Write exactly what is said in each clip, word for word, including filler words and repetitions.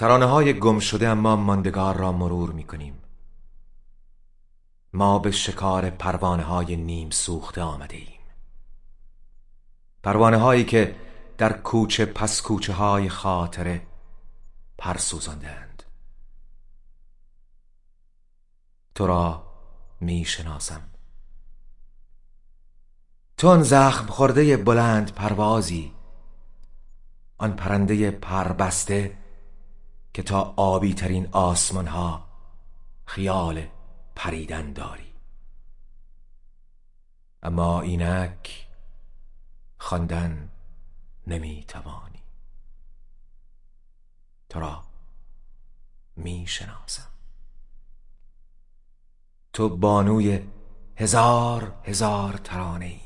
ترانه های گم شده اما ماندگار را مرور می کنیم. ما به شکار پروانه های نیم سوخته آمده ایم. پروانه هایی که در کوچه پس کوچه های خاطره پر سوزاندند. تو را می شناسم. تو آن زخم خورده بلند پروازی، آن پرنده پربسته که تا آبی ترین آسمان ها خیال پریدن داری. اما اینک خواندن نمی توانی. تو را می شناسم. تو بانوی هزار هزار ترانه ای.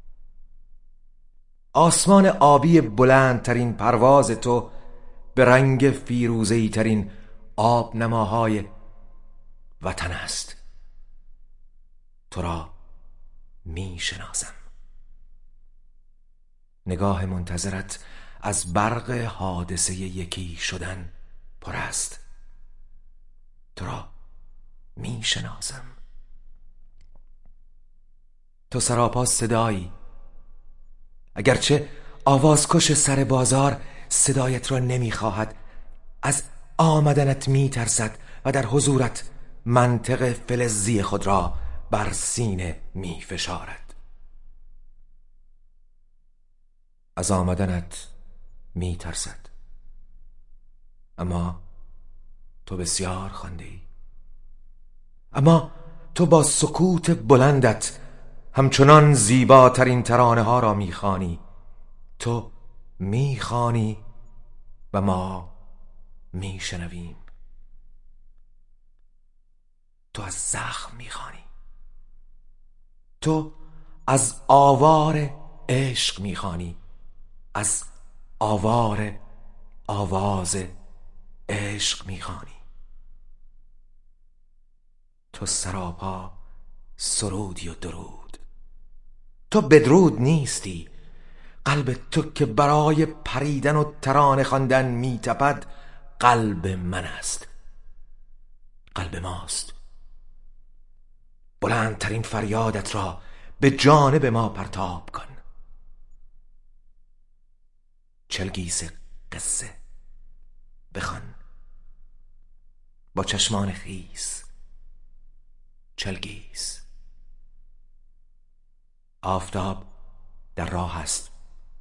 آسمان آبی بلندترین پرواز تو به رنگ فیروزه‌ای ترین آب نماهای وطن است. تو را می شناسم. نگاه منتظرت از برق حادثه یکی شدن پر است. تو را می شناسم. تو سراپا صدایی، اگرچه آوازکش سر بازار صدایت را نمی خواهد، از آمدنت می ترسد و در حضورت منطق فلزی خود را بر سینه می فشارد. از آمدنت می ترسد، اما تو بسیار خوانده ای. اما تو با سکوت بلندت همچنان زیباترین ترانه ها را می خوانی. تو می خوانی و ما می شنویم. تو از زخم می خوانی. تو از آوار عشق می خوانی، از آوار آواز عشق می خوانی. تو سراپا سرودی و درود. تو بدرود نیستی. قلب تو که برای پریدن و ترانه خواندن می تپد قلب من است، قلب ماست. بلندترین فریادت را به جانب ما پرتاب کن. چلگیس قصه بخوان با چشمان خیس. چلگیس. آفتاب در راه است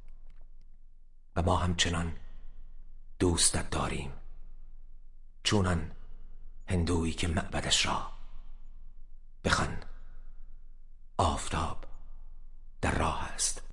و ما همچنان دوستت داریم، چونان هندویی که معبدش را بخوان. آفتاب در راه است.